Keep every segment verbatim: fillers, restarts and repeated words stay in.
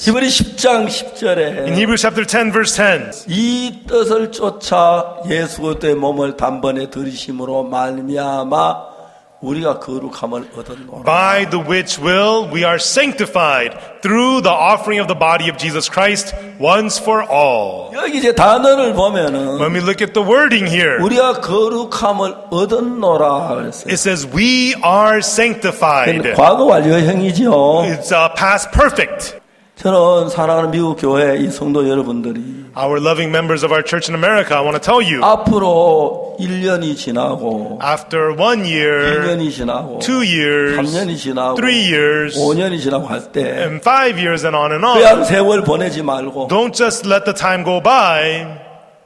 히브리 십 장 십 절에 In Hebrews chapter ten, verse ten. 이 뜻을 쫓아 예수 그리스도의 몸을 단번에 들이심으로 말미암아 우리가 거룩함을 얻었노라. By the which will we are sanctified through the offering of the body of Jesus Christ once for all. 여기 이제 단어를 보면은 When we look at the wording here, 우리가 거룩함을 얻었노라 그랬어요. it says we are sanctified. 과거 완료형이죠. It's uh, past perfect. 저는 사랑하는 미국 교회 이 성도 여러분들이 Our loving members of our church in America, I want to tell you, 앞으로 일 년이 지나고 after one 이 year, 년이 지나고 two years, 삼 년이 지나고 three years, 오 년이 지나고 할 때 and five years and on and 그냥 on, 세월 보내지 말고 don't just let the time go by.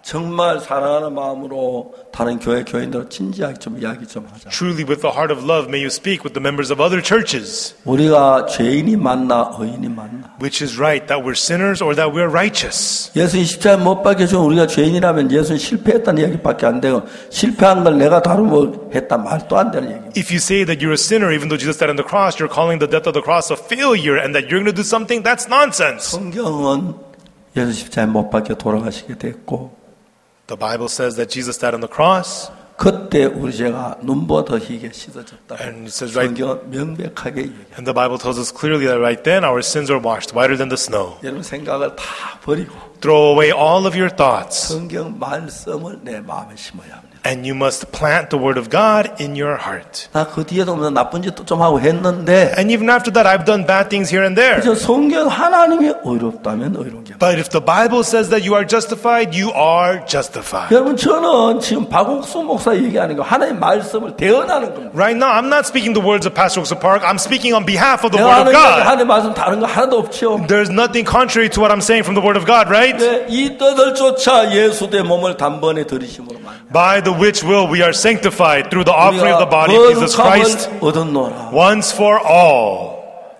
정말 사랑하는 마음으로 다른 교회 교인들 진지하게 좀 이야기 좀 하자. Truly with the heart of love may you speak with the members of other churches. 우리가 죄인이 맞나 의인이 맞나? Which is right, that we're sinners or that we're righteous? 예수님 십자가에 못 박혀서 우리가 죄인이라면 예수는 실패했다는 얘기밖에 안 되고 실패한 걸 내가 다루고 했다 말도 안 되는 얘기입니다. If you say that you're a sinner even though Jesus died on the cross, you're calling the death of the cross a failure and that you're going to do something, that's nonsense. 성경은 예수 십자가에 못 박혀 돌아가시게 됐고 The Bible says that Jesus died on the cross. 그때 우리 죄가 눈보다 희게 씻어졌다. And it says right, 성경은 명백하게 얘기합니다. and the Bible tells us clearly that right then our sins are washed whiter than the snow. 여러분 생각을 다 버리고 Throw away all of your thoughts 성경 말씀을 내 마음에 심어야 합니다. and you must plant the word of God in your heart. 나 그 뒤에도 뭐 나쁜 짓도 좀 하고 했는데 And even after that I've done bad things here and there. 그저 성경 하나님이 의롭다면 의로운 게 But if the Bible says that you are justified, you are justified. 여러분 저는 지금 박옥수 목사 얘기하는 거 하나님 말씀을 대언하는 겁니다. Right now, I'm not speaking the words of Pastor Oakson Park. I'm speaking on behalf of the 내가 Word of 하는 거 God. 하나님 말씀 다른 거 하나도 없죠. There's nothing contrary to what I'm saying from the Word of God, right? 네, 이 뜻을 쫓아 예수 내 몸을 단번에 들이심으로 말. By the which will we are sanctified through the offering of the body of Jesus Christ 얻었노라. once for all.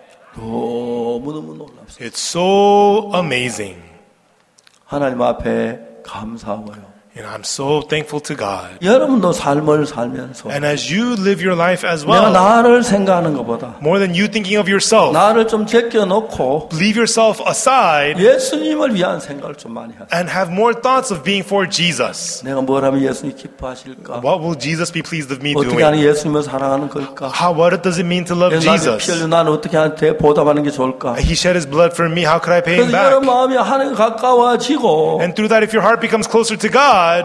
너무 너무 놀랍습니다. It's so amazing. 하나님 앞에 감사하고요. And I'm so thankful to God. 여러분도 삶을 살면서 And as you live your life as 내가 well, 나를 생각하는 것보다 more than you thinking of yourself, 나를 좀 제껴놓고 leave yourself aside 예수님을 위한 생각을 좀 많이 하세요. and have more thoughts of being for Jesus. 내가 뭘 하면 예수님이 기뻐하실까? What will Jesus be pleased of me 어떻게 하면 doing? 예수님을 사랑하는 걸까? How, what does it mean to love 나한테 피 Jesus? 흘려 나는 어떻게 한테 보답하는 게 좋을까? He shed his blood for me. How could I pay him 그래서 back? 여러분 마음이 하나님 가까워지고 And through that, if your heart becomes closer to God,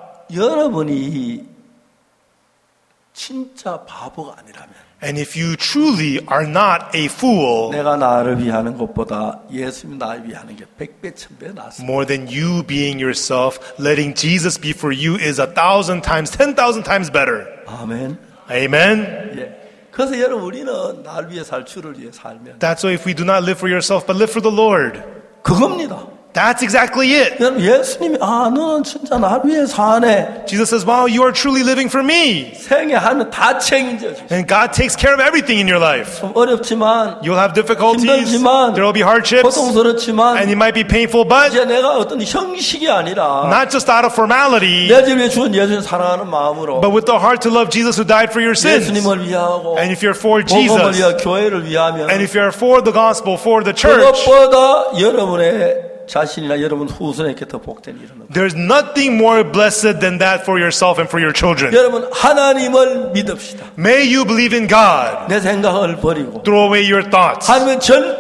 여러분이 진짜 바보가 아니라면 and if you truly are not a fool, 내가 나를 위하는 것보다 예수님 나를 위하는 게 백배 천배 낫습니다. more than you being yourself, letting Jesus be for you is a thousand times, ten thousand times better. 아멘. Amen? 예. 그래서 여러분 우리는 날 위해 살 주를 위해 살면 That's why if we do not live for yourself, but live for the Lord, 그겁니다. that's exactly it. 여러분 예수님이 아 너는 진짜 날 위해 사네. Jesus says, wow, you are truly living for me. 생애 하면 다 책임져 주시고 And God takes care of everything in your life. 좀 어렵지만 You'll have difficulties, 힘들지만 there will be hardships, 고통스럽지만 and it might be painful, but 이제 내가 어떤 형식이 아니라 not just out of formality, 내 집에 주은 예수님 사랑하는 마음으로 but with the heart to love Jesus who died for your sins. 예수님을 위하고 And if you're for 복음을 Jesus, 위하 교회를 위하면 and if you're for the gospel, for the church, 그것보다 여러분의 자신이나 여러분 후손에게 더 복된 일은 없다. there's nothing more blessed than that for yourself and for your children. 여러분 하나님을 믿읍시다. May you believe in God. 내 생각을 버리고 Throw away your thoughts. 하나님은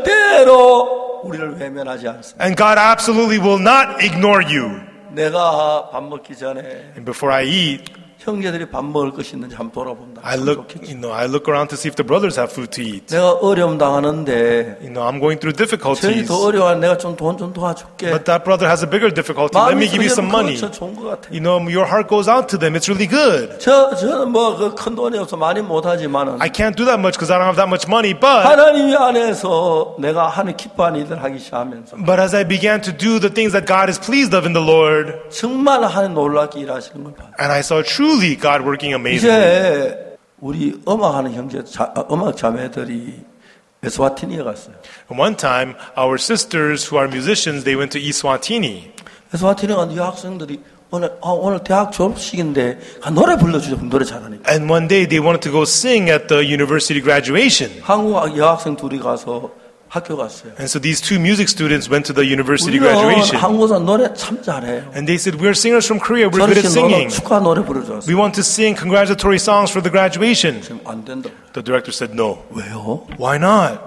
절대로 우리를 외면하지 않습니다. And God absolutely will not ignore you. 내가 밥 먹기 전에 And before I eat, 형제들이 밥 먹을 것이 있는지 한번 돌아본다. I look, you know, I look around to see if the brothers have food to eat. 내가 어려움 당하는데 You know, I'm going through 저희 difficulties, 더 어려워하는 내가 좀 돈 좀 도와줄게. but that brother has a bigger difficulty. Let me give you some money. 저 좋은 것 같아. You know, your heart goes out to them. It's really good. 저 저는 뭐 그 큰 돈이 없어 많이 못하지만은 I can't do that much because I don't have that much money, but 하나님 안에서 내가 하는 기뻐하는 일을 하기 시작하면서 but as I began to do the things that God is pleased of in the Lord, 정말 하나님 놀랍게 일하시는 걸 봐요. and I saw truly God working amazingly. 이제 우리 음악하는 형제, 자, 음악 자매들이 에스와티니에 갔어요. One time, our sisters who are musicians, they went to Eswatini. 에스와티니에 간 여학생들이 오늘 아, 오늘 대학 졸업식인데 아, 노래 불러주죠. 노래 잘하니까. And one day they wanted to go sing at the university graduation. 한국 여학생 둘이 가서 학교 갔어요. And so these two music students went to the university 우리는 graduation. 한국사 노래 참 잘해요. And they said, we're singers from Korea. We're good at 저렇게 singing. 노래 축하 노래 부르줘서 We want to sing congratulatory songs for the graduation. 지금 안 된다. The director said, no. 왜요? Why not?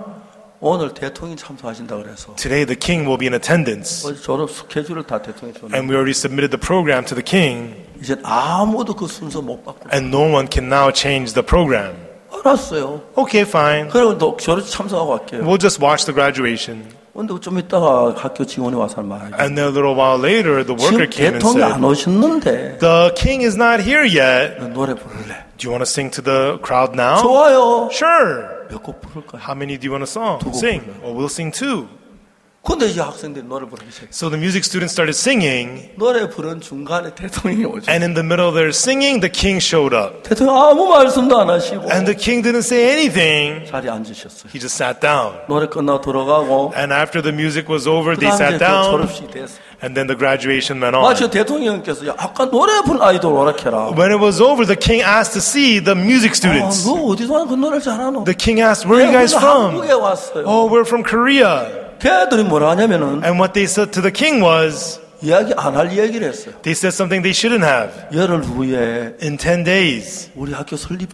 오늘 대통령이 참석하신다 그래서 Today the king will be in attendance. 어제 졸업 스케줄을 다 대통령이 줬는데 And we already submitted the program to the king. 이제 아무도 그 순서 못 바꾸고 And no one can now change the program. 알았어요. Okay, fine. 그리고 너 졸업 참석하고 갈게요. We'll just watch the graduation. 근데 좀 있다가 학교 직원이 와서 말이에요. And then a little while later, the worker 지금 came and 대통령 안 said, 오셨는데 the king is not here yet. 너 노래 부를래? Do you want to sing to the crowd now? 좋아요. Sure. 몇 곡 부를까요? How many do you want to song? 곡 Sing. 불러요. Well, we'll sing two. 근데 이제 학생들이 노래 부르기 시작해요. So the music students started singing. 노래 부른 중간에 대통령이 오죠. And in the middle of their singing, the king showed up. 대통령 아무 말씀도 안 하시고 And the king didn't say anything. 자리에 앉으셨어요. He just sat down. 노래 끝나고 들어가고 And after the music was over, 그 they 다음에 sat 그 down. 졸업식이 됐어요. And then the graduation went 마치 on. 대통령께서 야, 아까 노래 부른 아이돌 오락해라. When it was over, the king asked to see the music 아, students. 너 어디서 와서 그 노래를 잘하노? The king asked, where are you guys from? 한국에 왔어요. Oh, we're from Korea. 걔들이 뭐라 하냐면은 And what they said to the king was, 이야기 안 할 얘기를 했어요. they said something they shouldn't have. 열흘 후에 In ten days, 우리 학교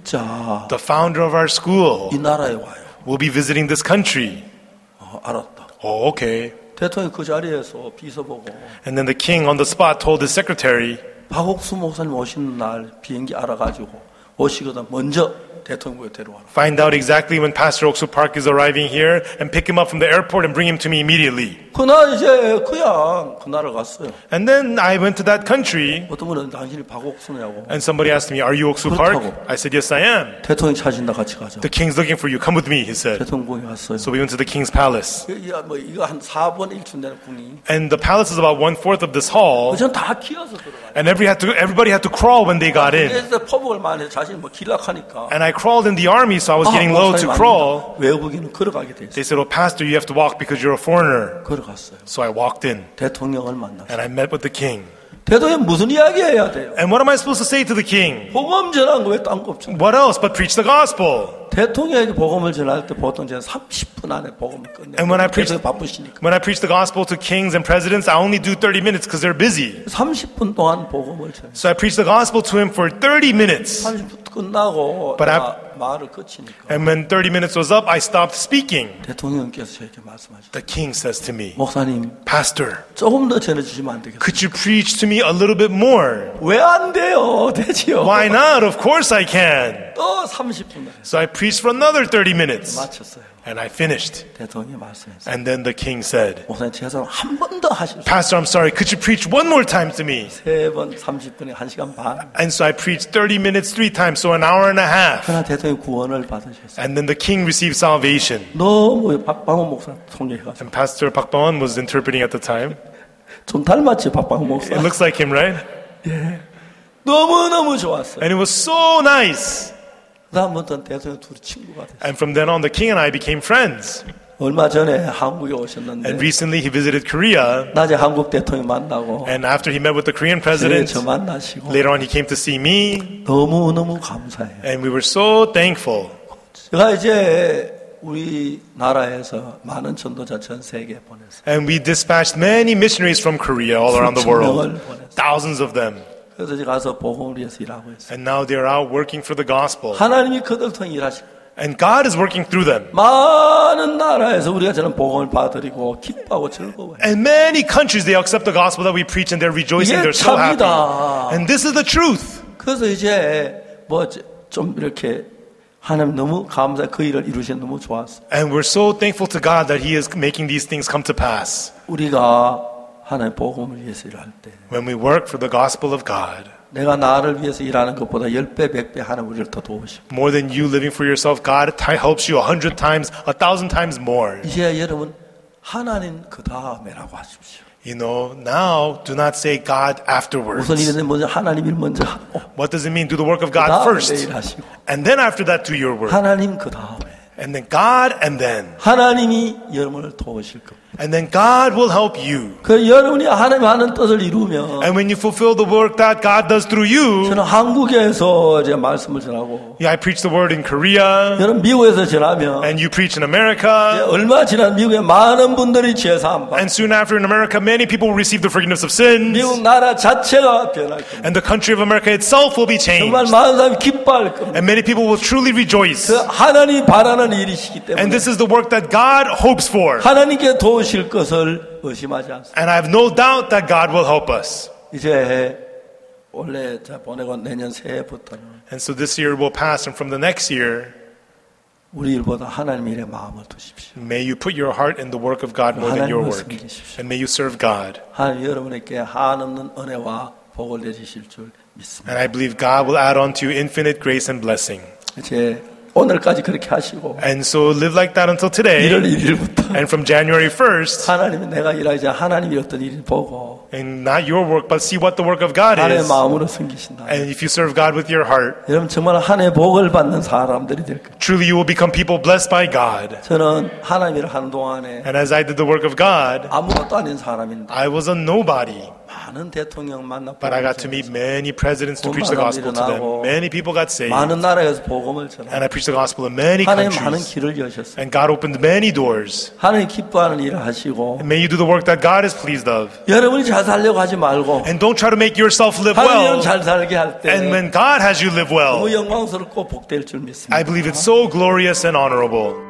설립자 the founder of our school 이 나라에 와요. will be visiting this country. 어, 알았다. Oh, okay. 대통령이 그 자리에서 비서 보고 And then the king on the spot told his secretary, 박옥수 목사님 오시는 날 비행기 알아가지고 오시거든 먼저 대통령부에 데려와라. find out exactly when Pastor Oksu Park is arriving here and pick him up from the airport and bring him to me immediately. 그날 이제 그냥 그 나라 갔어요. And then I went to that country 어떤 분은 당신이 박옥수냐고. and somebody asked me, are you Oksu Park? I said, yes, I am. 대통령 찾은다 같이 가자. The king's looking for you. Come with me, he said. 대통령궁에 갔어요. So we went to the king's palace. 이거 뭐 이거 한 사 분 일 초 되는 궁이. And the palace is about one fourth of this hall. 전 다 키워서 들어가요. And every had to, everybody had to crawl when they got in. 그래서 포복을 많이 해 자신이 뭐 길락하니까. And I crawled in the army, so I was getting low to crawl. 외국인은 걸어가게 돼 있어요. They said, oh, pastor, you have to walk because you're a foreigner. 걸어갔어요. So I walked in 대통령을 만났어요. and I met with the king. 대통령 무슨 이야기 해야 돼요? And what am I supposed to say to the king? 복음 전한 거 왜 딴 거 없죠? What else but preach the gospel? 대통령에게 복음을 전할 때 보통 제가 삼십 분 안에 복음을 끝내요. And when I preach, 대통령 바쁘시니까. when I preach the gospel to kings and presidents, I only do thirty minutes because they're busy. 삼십 분 동안 복음을 전해요. So I preach the gospel to him for thirty minutes. 삼십 분 끝나고 But 내가 말을 그치니까 And when thirty minutes was up, I stopped speaking. 대통령께서 저에게 말씀하셨어요. The king says to me, 목사님 Pastor, 조금 더 전해주시면 안 되겠어요? could you preach to me a little bit more? 왜 안 돼요? 되지요. Why not? Of course I can. 또 삼십 분 So I preached for another thirty minutes. 마쳤어요. And I finished. 대통령이 말씀했어요. And then the king said, 목사님 제가 한 번 더 하십시오. Pastor, I'm sorry, could you preach one more time to me? 세 번 삼십 분에 한 시간 반. And so I preached thirty minutes three times, so an hour and a half. 그러나 대통령이 구원을 받으셨어요. And then the king received salvation. 너무 박방호 목사 통역해가지고 And Pastor Pak Bawan was interpreting at the time. 좀 닮았지 박방호 목사. It looks like him, right? 너무 너무 좋았어요. And it was so nice. 그다음부터는 대통령 둘이 친구가 됐어요. And from then on, the king and I became friends. 얼마 전에 한국에 오셨는데 And recently he visited Korea. 낮에 한국 대통령 만나고 And after he met with the Korean 저희 president, 저 만나시고 later on he came to see me. 너무 너무 감사해요. And we were so thankful. 제가 이제 우리 나라에서 많은 전도자 전 세계에 보냈어요. And we dispatched many missionaries from Korea all around the world. Thousands of them. 그래서 제가 가서 복음을 위해서 일하고 있어요. And now they're out working for the gospel. 하나님이 그들 통해 일하시고 And God is working through them. 많은 나라에서 우리가 저는 복음을 받아들이고 기뻐하고 즐거워요. And many countries, they accept the gospel that we preach and they're rejoicing, 이게 they're so happy. 참이다. And this is the truth. 그래서 이제 뭐 좀 이렇게 하나님 너무 감사 그 일을 이루셔서 너무 좋았어요. And we're so thankful to God that He is making these things come to pass. 우리가 하나님 복음을 위해서 일할 때 When we work for the gospel of God, 내가 나를 위해서 일하는 것보다 십 배, 백 배 하나님 우리를 더 도우시고 more than you living for yourself, God helps you a hundred times, a thousand times more. 이제 여러분 하나님 그 다음에라고 하십시오. You know, now do not say God afterwards. 우선 일은 먼저 하나님 일 먼저 하고 What does it mean? Do the work of 그 God 다음에 first. 일하시고 And then after that, do your work. 하나님 그 다음에 And then God, and then. 하나님이 여러분을 도우실 겁니다. And then God will help you. 그 여러분이 하나님 하는 뜻을 이루면 And when you fulfill the work that God does through you, 저는 한국에서 이제 말씀을 전하고 yeah, I preach the word in Korea, 여러분 미국에서 전하면 and you preach in America, 얼마 지난 미국에 많은 분들이 죄 사함 받고 and soon after in America, many people will receive the forgiveness of sins, 미국 나라 자체가 변할 겁니다. and the country of America itself will be changed. 정말 많은 사람이 기뻐할 겁니다. And many people will truly rejoice. 그 하나님이 바라는 일이시기 때문에 And this is the work that God hopes for. 하나님께 도우실 것을 의심하지 않습니다. And I have no doubt that God will help us. 이제 원래 자 보내고 내년 새해부터는 And so this year will pass, and from the next year, 우리 일보다 하나님 일에 마음을 두십시오. may you put your heart in the work of God more than your 하나님을 work. 섬기십시오. And may you serve God. 하나님 여러분에게 한없는 은혜와 복을 내주실 줄 믿습니다. And I believe God will add on to you infinite grace and blessing. 이제 오늘까지 그렇게 하시고 And so live like that until today. 일월 일일부터 And from January first, 하나님이 내가 일하지 하나님이 어떤 일을 보고 and not your work, but see what the work of God 하나님의 is. 마음으로 섬기신다. And if you serve God with your heart, 여러분 정말 하나님의 복을 받는 사람들이 될 거예요. truly you will become people blessed by God. 저는 하나님 일을 하는 동안에 And as I did the work of God, 아무것도 아닌 사람인데 I was a nobody. 많은 대통령 만나고 But I got to meet many presidents to preach the gospel to them. Many people got saved. 많은 나라에서 복음을 전하고 And I preached the gospel in many 하나님 많은 countries. 길을 여셨어요. And God opened many doors. 하나님 기뻐하는 일을 하시고 And may you do the work that God is pleased of. 여러분이 잘 살려고 하지 말고 And don't try to make yourself live 하나님 well. 잘 살게 할 때 And when God has you live well, 너무 영광스럽고 복될 줄 믿습니다. I believe it's so glorious and honorable.